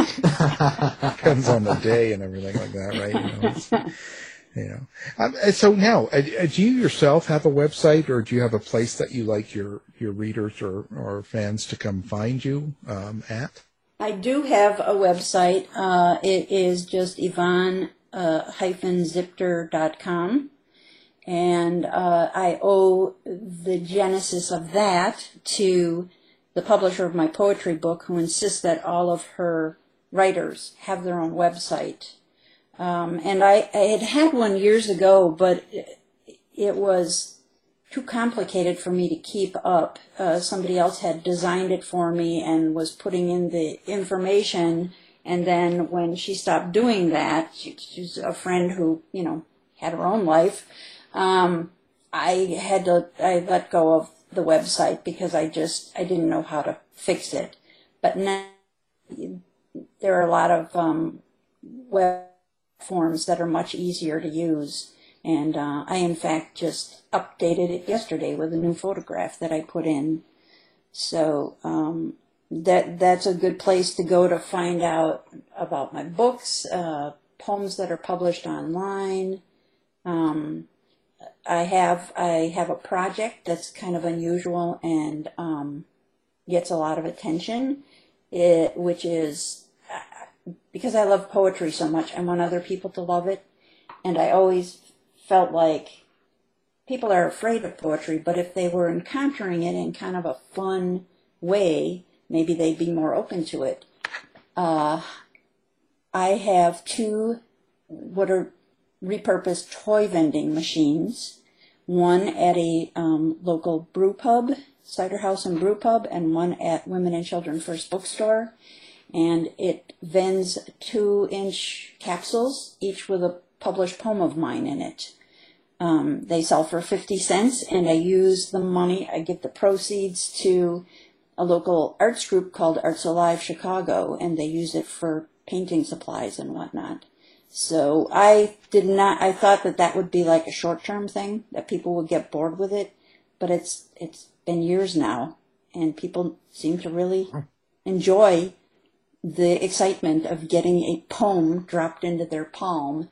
Depends on the day and everything like that, right? You know, it's, you know. Um, so now, uh, do you yourself have a website, or do you have a place that you like your, your readers or, or fans to come find you um, at? I do have a website. Uh, it is just Yvonne uh, hyphen zipter dot com. And uh, I owe the genesis of that to the publisher of my poetry book, who insists that all of her writers have their own website. Um, and I, I had had one years ago, but it, it was too complicated for me to keep up. Uh, somebody else had designed it for me and was putting in the information. And then when she stopped doing that, she, she's a friend who, you know, had her own life. Um, I had to, I let go of the website because I just, I didn't know how to fix it. But now there are a lot of um, web forms that are much easier to use. And uh, I, in fact, just updated it yesterday with a new photograph that I put in. So um, that that's a good place to go to find out about my books, uh, poems that are published online. Um, I have I have a project that's kind of unusual and um, gets a lot of attention, it, which is uh, because I love poetry so much, I want other people to love it. And I always felt like people are afraid of poetry, but if they were encountering it in kind of a fun way, maybe they'd be more open to it. Uh, I have two what are repurposed toy vending machines, one at a um, local brew pub, Cider House and Brew Pub, and one at Women and Children First Bookstore. And it vends two-inch capsules, each with a published poem of mine in it. Um, they sell for fifty cents, and I use the money, I give the proceeds to a local arts group called Arts Alive Chicago, and they use it for painting supplies and whatnot. So I did not, I thought that that would be like a short-term thing, that people would get bored with it, but it's it's been years now, and people seem to really enjoy the excitement of getting a poem dropped into their palm.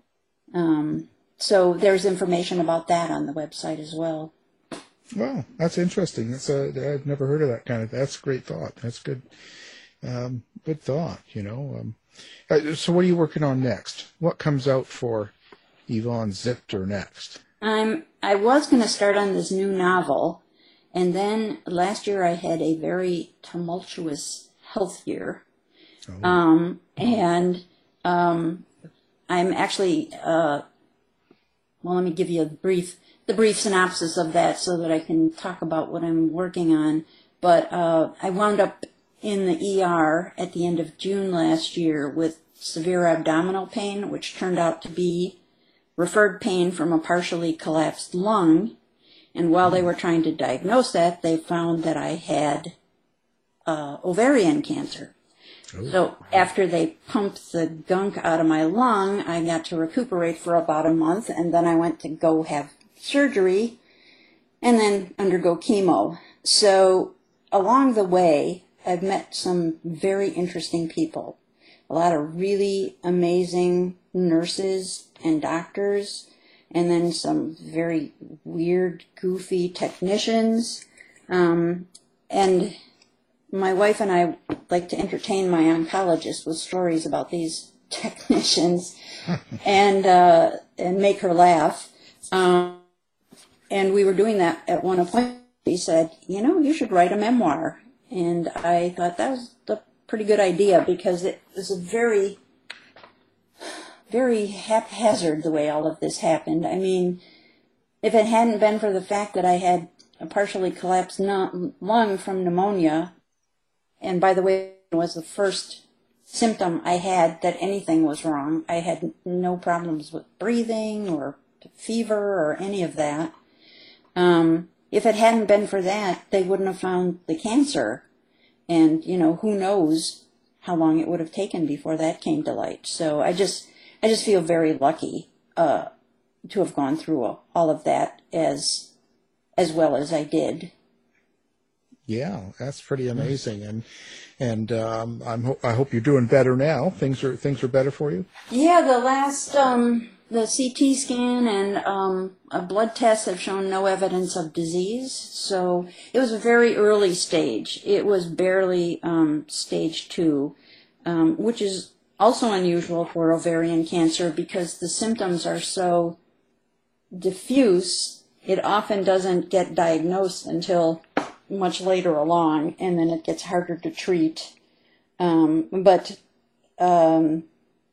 Um, so there's information about that on the website as well. Wow, that's interesting. That's a, I've never heard of that kind of, that's a great thought. That's good, um, good thought, you know. Um, uh, so what are you working on next? What comes out for Yvonne Zipter next? I'm, I was going to start on this new novel, and then last year I had a very tumultuous health year. Oh. Um, and um, I'm actually, uh, well, let me give you a brief, the brief synopsis of that so that I can talk about what I'm working on. But uh, I wound up in the E R at the end of June last year with severe abdominal pain, which turned out to be referred pain from a partially collapsed lung. And while they were trying to diagnose that, they found that I had uh, ovarian cancer. Oh. So after they pumped the gunk out of my lung, I got to recuperate for about a month, and then I went to go have surgery and then undergo chemo. So along the way, I've met some very interesting people, a lot of really amazing nurses and doctors, and then some very weird, goofy technicians. Um, and my wife and I like to entertain my oncologist with stories about these technicians and uh, and make her laugh. Um, and we were doing that at one appointment. He said, you know, you should write a memoir. And I thought that was a pretty good idea because it was a very, very haphazard the way all of this happened. I mean, if it hadn't been for the fact that I had a partially collapsed lung from pneumonia, and by the way, it was the first symptom I had that anything was wrong. I had no problems with breathing or fever or any of that. Um, if it hadn't been for that, they wouldn't have found the cancer. And, you know, who knows how long it would have taken before that came to light. So I just, I just feel very lucky, uh, to have gone through all of that as, as well as I did. Yeah, that's pretty amazing. And, and, um, I'm, ho- I hope you're doing better now. Things are, things are better for you? Yeah, the last, um, the C T scan and um, a blood test have shown no evidence of disease. So it was a very early stage. It was barely um, stage two, um, which is also unusual for ovarian cancer because the symptoms are so diffuse. It often doesn't get diagnosed until much later along, and then it gets harder to treat. Um, but um,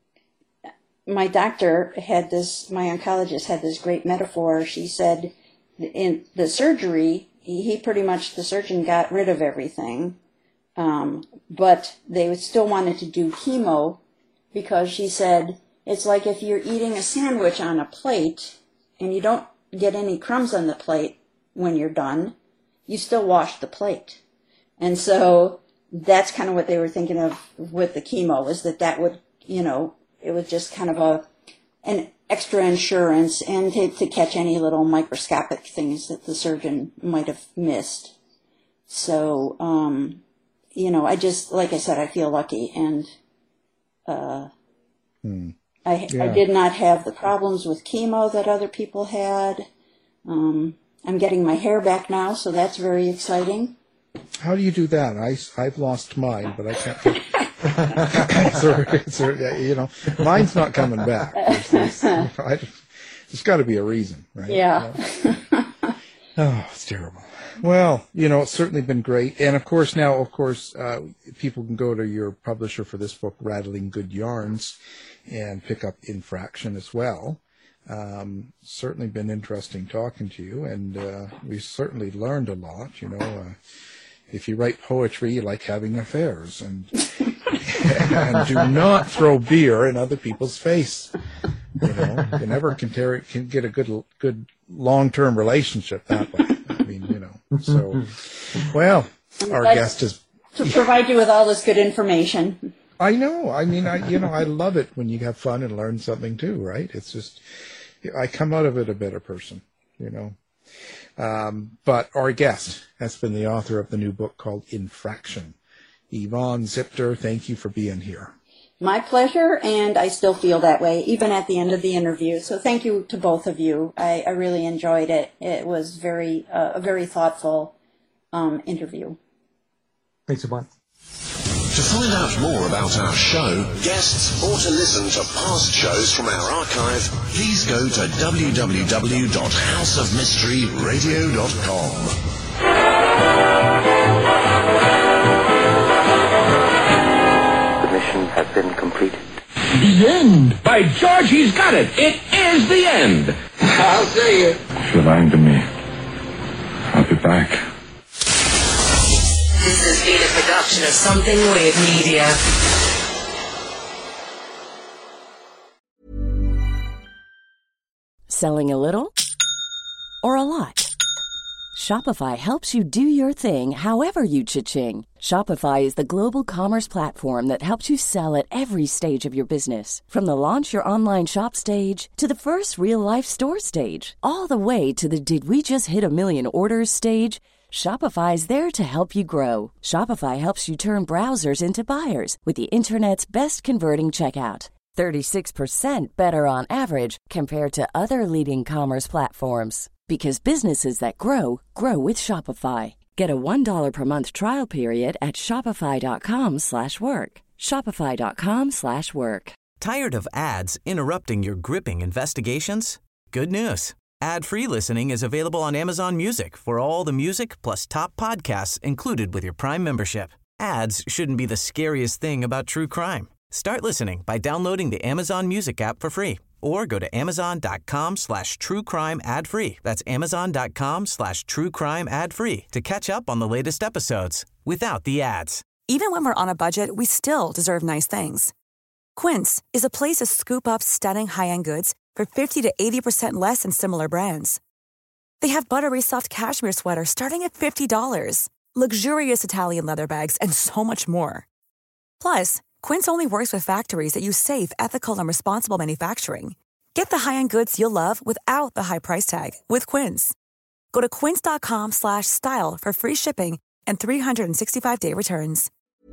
my doctor had this, my oncologist had this great metaphor. She said in the surgery, he pretty much, the surgeon got rid of everything, um, but they still wanted to do chemo because she said, it's like if you're eating a sandwich on a plate and you don't get any crumbs on the plate when you're done, you still wash the plate. And so that's kind of what they were thinking of with the chemo, is that that would, you know, it was just kind of a an extra insurance and to, to catch any little microscopic things that the surgeon might have missed. So, um, you know, I just, like I said, I feel lucky. And uh, hmm. I, yeah. I did not have the problems with chemo that other people had. Um, I'm getting my hair back now, so that's very exciting. How do you do that? I, I've lost mine, but I can't think. it's a, it's a, you know, mine's not coming back. There's, there's, I, there's got to be a reason, right? Yeah. You know? Oh, it's terrible. Well, you know, it's certainly been great. And, of course, now, of course, uh, people can go to your publisher for this book, Rattling Good Yarns, and pick up Infraction as well. Um, certainly been interesting talking to you, and uh, we've certainly learned a lot. You know, uh, if you write poetry, you like having affairs, and and do not throw beer in other people's face. You know, you never can, ter- can get a good good long term relationship that way. I mean, you know. So, well, our guest is to provide you with all this good information. I know. I mean, I you know, I love it when you have fun and learn something too, right? It's just, I come out of it a better person, you know. Um, but our guest has been the author of the new book called Infraction. Yvonne Zipter, thank you for being here. My pleasure, and I still feel that way, even at the end of the interview. So thank you to both of you. I, I really enjoyed it. It was very uh, a very thoughtful um, interview. Thanks, Yvonne. To find out more about our show, guests, or to listen to past shows from our archive, please go to w w w dot house of mystery radio dot com. The mission has been completed. The end! By George, he's got it! It is the end! I'll say it. If you're lying to me, I'll be back. This has been a production of Something Weird Media. Selling a little or a lot? Shopify helps you do your thing however you cha-ching. Shopify is the global commerce platform that helps you sell at every stage of your business. From the launch your online shop stage to the first real-life store stage, all the way to the did we just hit a million orders stage. Shopify is there to help you grow. Shopify helps you turn browsers into buyers with the internet's best converting checkout. thirty-six percent better on average compared to other leading commerce platforms. Because businesses that grow, grow with Shopify. Get a one dollar per month trial period at shopify.com slash work. Shopify.com slash work. Tired of ads interrupting your gripping investigations? Good news. Ad-free listening is available on Amazon Music for all the music plus top podcasts included with your Prime membership. Ads shouldn't be the scariest thing about true crime. Start listening by downloading the Amazon Music app for free or go to amazon.com slash true crime ad free. That's amazon.com slash true crime ad free to catch up on the latest episodes without the ads. Even when we're on a budget, we still deserve nice things. Quince is a place to scoop up stunning high-end goods for fifty to eighty percent less than similar brands. They have buttery soft cashmere sweaters starting at fifty dollars, luxurious Italian leather bags, and so much more. Plus, Quince only works with factories that use safe, ethical, and responsible manufacturing. Get the high-end goods you'll love without the high price tag with Quince. Go to quince.com slash style for free shipping and three sixty-five day returns.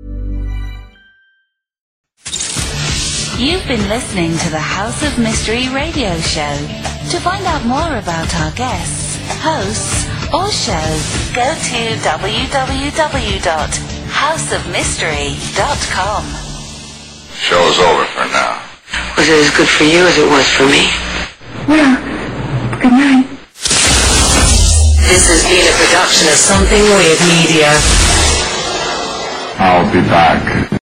You've been listening to the House of Mystery radio show. To find out more about our guests, hosts, or shows, go to w w w dot house of mystery dot com. Show's over for now. Was it as good for you as it was for me? Well, good night. This has been a production of Something Weird Media. I'll be back.